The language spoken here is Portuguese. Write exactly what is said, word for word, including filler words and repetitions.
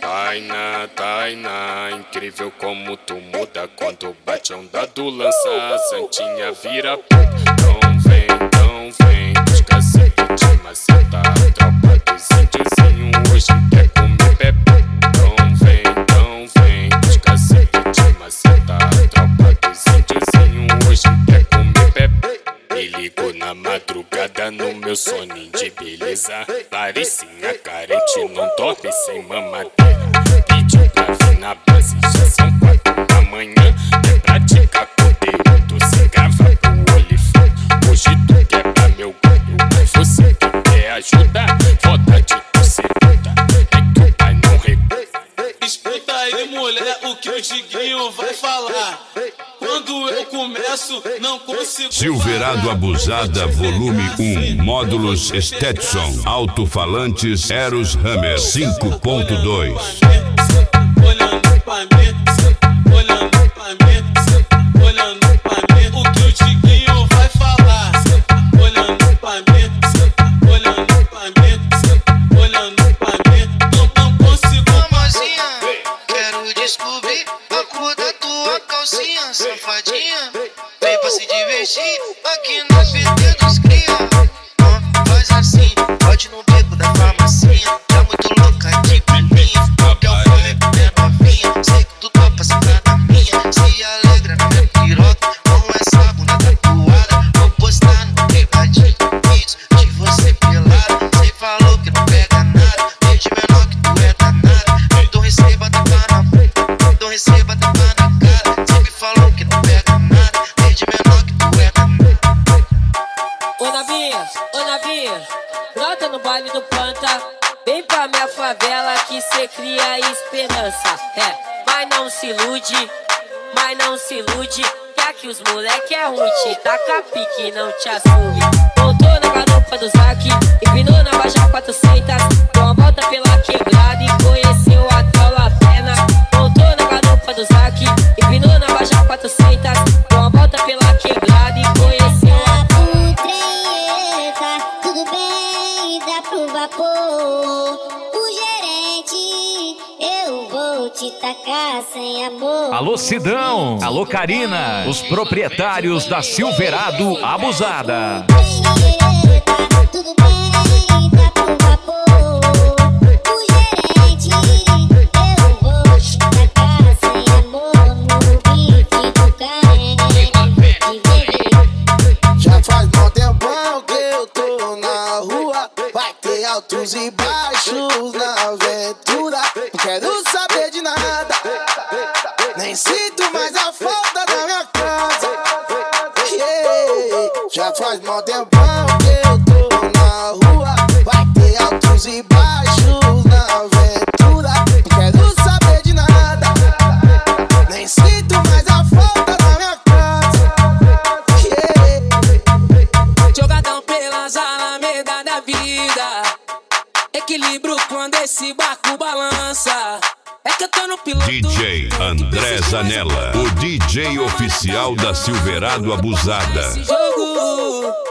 Tainá, Tainá, incrível como tu muda quando bate a onda do lança. Santinha vira puta. Não vem, não vem, os cacete de maceta. Tropa dos índiozinho hoje quer comer bebê. Não vem, não vem, os cacete de maceta. Tropa dos índiozinho hoje quer comer bebê. Me ligou na madrugada no meu soninho de beleza. Parecinha carente, não dorme sem mamadeira. Pediu pra vir na base, já são quatro da manhã. É praticar conteúdo, se grava pro olifante. Hoje tu quebra meu ganho, mas você que quer ajuda. Foda de tu seduta, é que o pai não recusa. Escuta aí, mulher, o que o Diguinho vai falar. Quando eu começo, não consigo. Silverado Abusada, volume um. Módulos Stetson. Alto-falantes Eros Hammer cinco ponto dois. Olhando pra mim, olhando pra mim, olhando pra mim. O que o Diguinho vai falar. Olhando pra mim, olhando pra mim, olhando pra mim. Não, não consigo. Mamazinha, quero descobrir a cor da tua calcinha, safadinha. Vem pra se divertir aqui no P T dos cria. Ah, faz assim, pode no beco da farmacinha. Tá muito louca de perninha, porque eu falei que é novinha. Sei que tu topa ficar na minha, se alegra na minha piroca. Com essa bunda tatuada, vou postar no privadinho vídeos de você pelado. Cê falou que não pega nada, desde menor que tu é danada. Então receba tapa na boca, então receba tapa na cara. Sempre falou que não pega nada, desde menor que tu é danada. Ô Navinha, ô Navinha, brota no baile do Panta. Vem pra minha favela que cê cria esperança. É, mas não se ilude, mas não se ilude. Que aqui os moleque é ruim, te taca pique, não te assume. Voltou na garupa do Zac, empinou na Baixa quatrocentos. Deu uma volta pela quebrada e conheceu a tal La Pena. Voltou na garupa do Zac, empinou na Baixa quatrocentos. Deu uma volta pela quebrada e conheceu a tal La Pena. Tudo bem, dá pro vapor. O gerente, eu vou te tacar sem amor. Alô Sidão, alô Karina, os proprietários da Silverado Abusada. Tudo bem, dá pro vapor. O gerente, eu vou te tacar sem amor. No beat do carente. Já faz mó tempão que eu tô na rua. Vai ter altos e baixos na aventura. Não quero saber de nada, nem sinto mais a falta da minha casa. Yeah. Já faz mó tempão que eu tô na rua. Vai ter altos e baixos na aventura. Não quero saber de nada, nem sinto mais a falta da minha casa. Yeah. Jogadão pelas alamedas da vida. Equilíbrio quando esse barco balança. É que eu tô no piloto. D J André Zanella, o D J oficial da Silverado Abusada. Esse jogo